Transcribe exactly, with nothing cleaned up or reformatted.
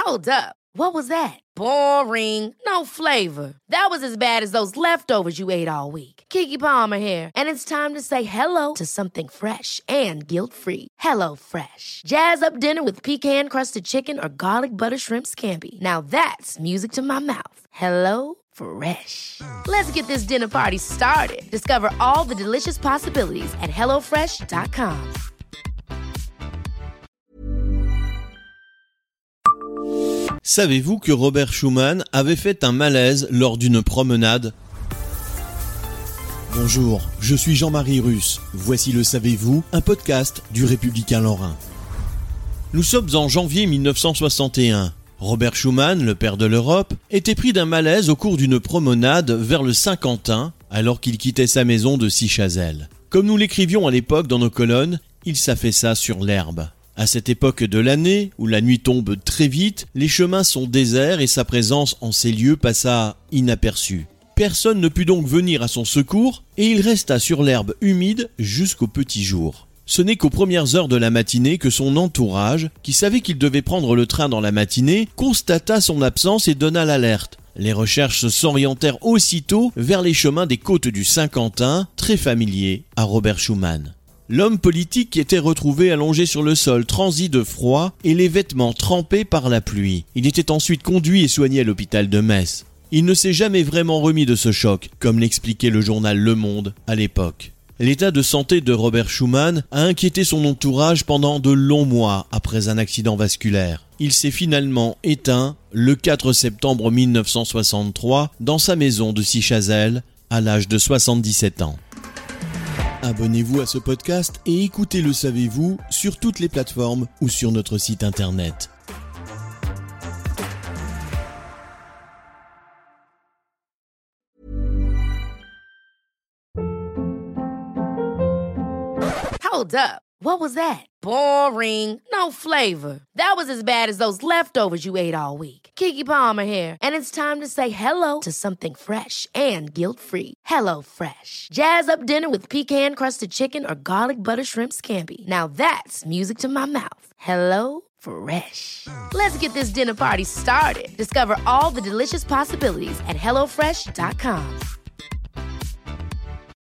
Hold up. What was that? Boring. No flavor. That was as bad as those leftovers you ate all week. Keke Palmer here, and it's time to say hello to something fresh and guilt-free. Hello Fresh. Jazz up dinner with pecan-crusted chicken or garlic butter shrimp scampi. Now that's music to my mouth. Hello Fresh. Let's get this dinner party started. Discover all the delicious possibilities at hello fresh dot com. Savez-vous que Robert Schuman avait fait un malaise lors d'une promenade ? Bonjour, je suis Jean-Marie Russe. Voici le Savez-vous, un podcast du Républicain Lorrain. Nous sommes en janvier dix-neuf cent soixante et un. Robert Schuman, le père de l'Europe, était pris d'un malaise au cours d'une promenade vers le Saint-Quentin, alors qu'il quittait sa maison de Sichazel. Comme nous l'écrivions à l'époque dans nos colonnes, il s'affaissa sur l'herbe. À cette époque de l'année, où la nuit tombe très vite, les chemins sont déserts et sa présence en ces lieux passa inaperçue. Personne ne put donc venir à son secours et il resta sur l'herbe humide jusqu'au petit jour. Ce n'est qu'aux premières heures de la matinée que son entourage, qui savait qu'il devait prendre le train dans la matinée, constata son absence et donna l'alerte. Les recherches s'orientèrent aussitôt vers les chemins des côtes du Saint-Quentin, très familiers à Robert Schuman. L'homme politique qui était retrouvé allongé sur le sol, transi de froid et les vêtements trempés par la pluie. Il était ensuite conduit et soigné à l'hôpital de Metz. Il ne s'est jamais vraiment remis de ce choc, comme l'expliquait le journal Le Monde à l'époque. L'état de santé de Robert Schuman a inquiété son entourage pendant de longs mois après un accident vasculaire. Il s'est finalement éteint le quatre septembre dix-neuf cent soixante-trois dans sa maison de Sichazel à l'âge de soixante-dix-sept ans. Abonnez-vous à ce podcast et écoutez Le Savez-vous sur toutes les plateformes ou sur notre site internet. Hold up. What was that? Boring. No flavor. That was as bad as those leftovers you ate all week. Keke Palmer here, and it's time to say hello to something fresh and guilt-free. Hello Fresh. Jazz up dinner with pecan-crusted chicken or garlic butter shrimp scampi. Now that's music to my mouth. Hello Fresh. Let's get this dinner party started. Discover all the delicious possibilities at hello fresh dot com.